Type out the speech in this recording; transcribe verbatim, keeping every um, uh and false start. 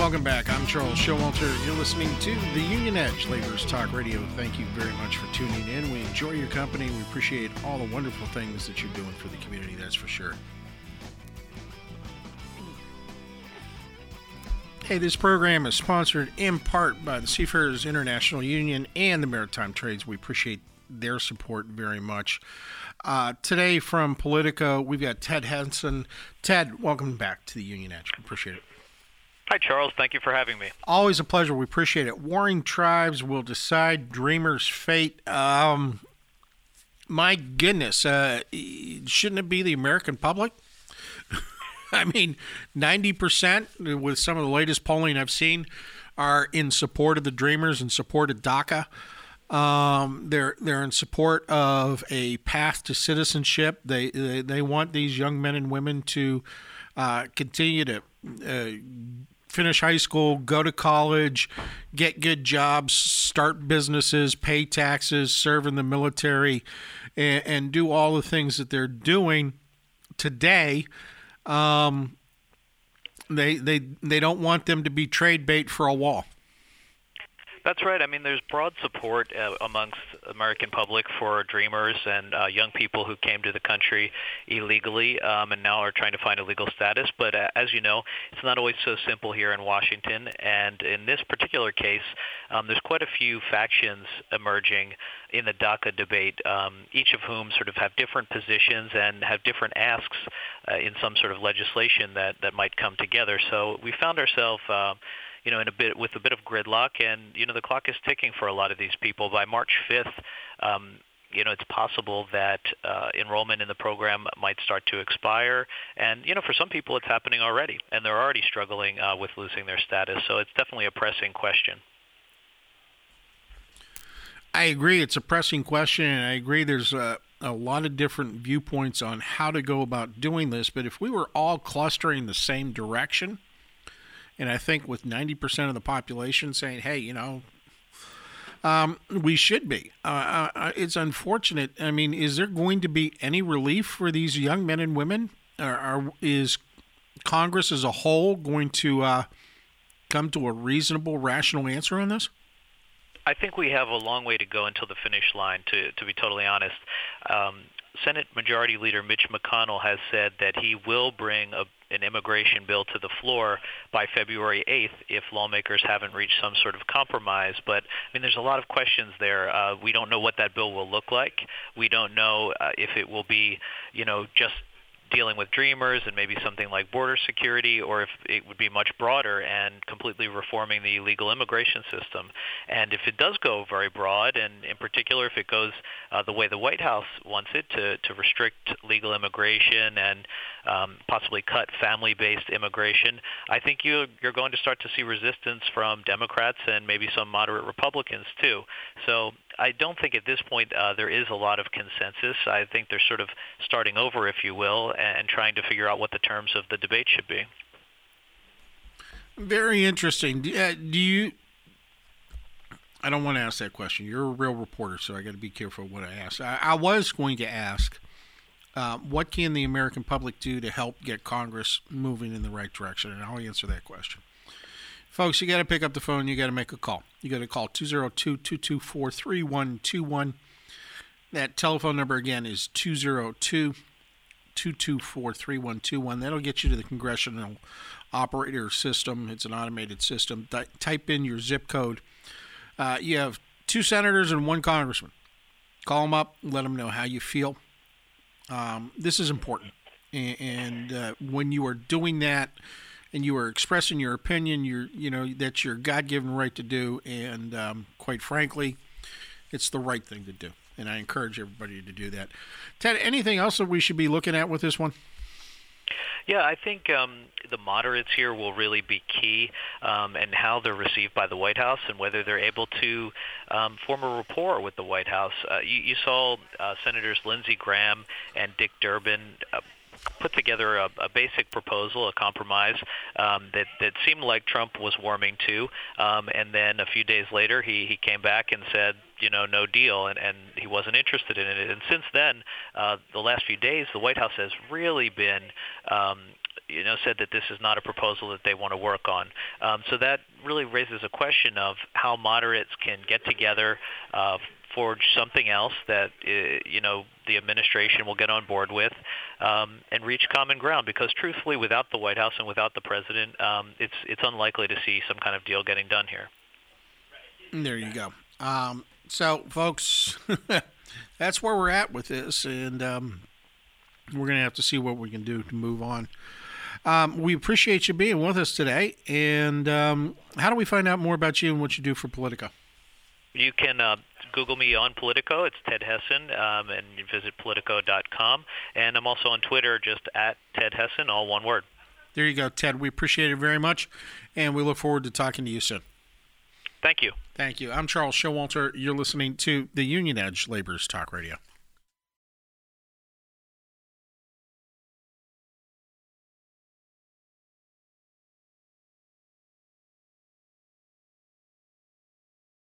welcome back. I'm Charles Showalter. You're listening to the Union Edge Laborers Talk Radio. Thank you very much for tuning in. We enjoy your company. We appreciate all the wonderful things that you're doing for the community, that's for sure. Hey, this program is sponsored in part by the Seafarers International Union and the Maritime Trades. We appreciate their support very much. Uh, today from Politico, we've got Ted Henson. Ted, welcome back to the Union Edge. We appreciate it. Hi, Charles. Thank you for having me. Always a pleasure. We appreciate it. Warring tribes will decide Dreamers' fate. Um, my goodness, uh, shouldn't it be the American public? I mean, ninety percent, with some of the latest polling I've seen, are in support of the Dreamers and support of DACA. Um, they're they're in support of a path to citizenship. They they, they want these young men and women to uh, continue to uh, finish high school, go to college, get good jobs, start businesses, pay taxes, serve in the military, and, and do all the things that they're doing today. Um, they they they don't want them to be trade bait for a wall. That's right. I mean, there's broad support uh, amongst the American public for Dreamers and uh, young people who came to the country illegally um, and now are trying to find a legal status. But uh, as you know, it's not always so simple here in Washington. And in this particular case, um, there's quite a few factions emerging in the DACA debate, um, each of whom sort of have different positions and have different asks uh, in some sort of legislation that, that might come together. So we found ourselves uh, you know, in a bit with a bit of gridlock, and you know, the clock is ticking for a lot of these people. By March fifth, um, you know, it's possible that uh, enrollment in the program might start to expire, and you know, for some people, it's happening already, and they're already struggling uh, with losing their status. So it's definitely a pressing question. I agree, it's a pressing question, and I agree. There's a, a lot of different viewpoints on how to go about doing this. But if we were all clustering the same direction, and I think with ninety percent of the population saying, hey, you know, um, we should be. Uh, uh, it's unfortunate. I mean, is there going to be any relief for these young men and women? Or, or is Congress as a whole going to uh, come to a reasonable, rational answer on this? I think we have a long way to go until the finish line, to, to be totally honest. Um, Senate Majority Leader Mitch McConnell has said that he will bring a, an immigration bill to the floor by February eighth if lawmakers haven't reached some sort of compromise. But, I mean, there's a lot of questions there. Uh, we don't know what that bill will look like. We don't know uh, if it will be, you know, just dealing with Dreamers and maybe something like border security, or if it would be much broader and completely reforming the legal immigration system. And if it does go very broad, and in particular if it goes uh, the way the White House wants it, to, to restrict legal immigration and um, possibly cut family-based immigration, I think you, you're going to start to see resistance from Democrats and maybe some moderate Republicans too. So I don't think at this point uh, there is a lot of consensus. I think they're sort of starting over, if you will, and, and trying to figure out what the terms of the debate should be. Very interesting. Do, uh, do you... I don't want to ask that question. You're a real reporter, so I got to be careful what I ask. I, I was going to ask, uh, what can the American public do to help get Congress moving in the right direction? And I'll answer that question. Folks, you got to pick up the phone. You got to make a call. You got to call two oh two, two two four, three one two one. That telephone number again is two oh two, two two four, three one two one. That'll get you to the Congressional Operator System. It's an automated system. Th- type in your zip code. Uh, you have two senators and one congressman. Call them up. Let them know how you feel. Um, this is important. And, and uh, when you are doing that, and you are expressing your opinion, you're, you know, that's your God-given right to do, and um, quite frankly, it's the right thing to do, and I encourage everybody to do that. Ted, anything else that we should be looking at with this one? Yeah, I think um, the moderates here will really be key, um, and how they're received by the White House and whether they're able to um, form a rapport with the White House. Uh, you, you saw uh, Senators Lindsey Graham and Dick Durbin uh, put together a, a basic proposal, a compromise um, that, that seemed like Trump was warming to. Um, and then a few days later, he, he came back and said, you know, no deal, and, and he wasn't interested in it. And since then, uh, the last few days, the White House has really been um, you know, said that this is not a proposal that they want to work on. Um, so that really raises a question of how moderates can get together, uh, forge something else that, uh, you know, the administration will get on board with, um, and reach common ground. Because truthfully, without the White House and without the president, um, it's it's unlikely to see some kind of deal getting done here. There you go. Um, so, folks, that's where we're at with this, and um, we're going to have to see what we can do to move on. Um, we appreciate you being with us today, and um, how do we find out more about you and what you do for Politico? You can uh, Google me on Politico. It's Ted Hesson, um, and you visit politico dot com. And I'm also on Twitter, just at Ted Hesson, all one word. There you go, Ted. We appreciate it very much, and we look forward to talking to you soon. Thank you. Thank you. I'm Charles Showalter. You're listening to the Union Edge Laborers Talk Radio.